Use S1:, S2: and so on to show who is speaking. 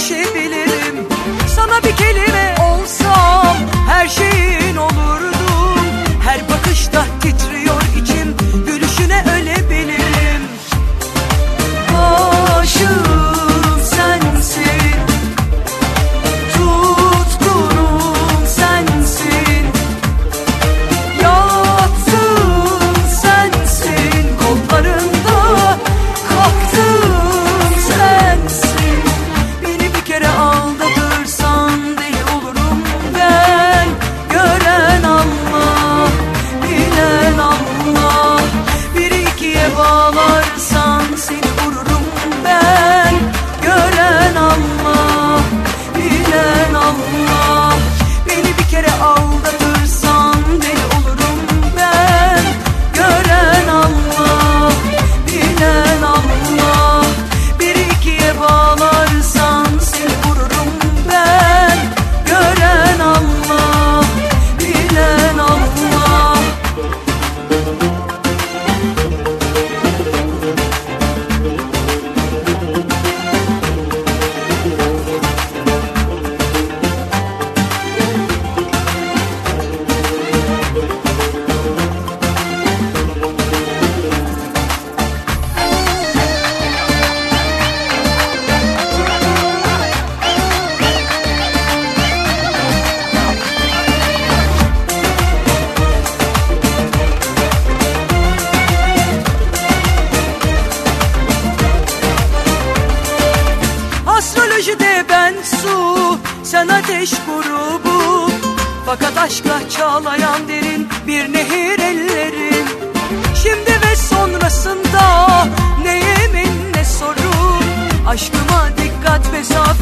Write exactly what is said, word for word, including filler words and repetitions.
S1: düşebilirim. Sana bir kelime olsam her şeyin olurdum. Her bakışta titriyor içim, gülüşüne ölebilirim. Aşığım sensin, tutkunum sensin, yattım sensin, kollarında kalktım sensin. Beni bir kere aldatırsan deli olurum ben, gören Allah, bilen Allah. Biri ikiye bağlarsan seni vururum ben, gören Allah, bilen Allah. Beni bir kere aldatırsan deli olurum ben, gören Allah, bilen Allah. Biri ikiye bağlarsan seni vururum ben, gören Allah, bilen Allah. Astrolojide ben su, sen ateş grubu. Fakat aşkla çağlayan derin bir nehir ellerin. Şimdi ve sonrasında ne yemin ne sorun. Aşkıma dikkat ve sabır.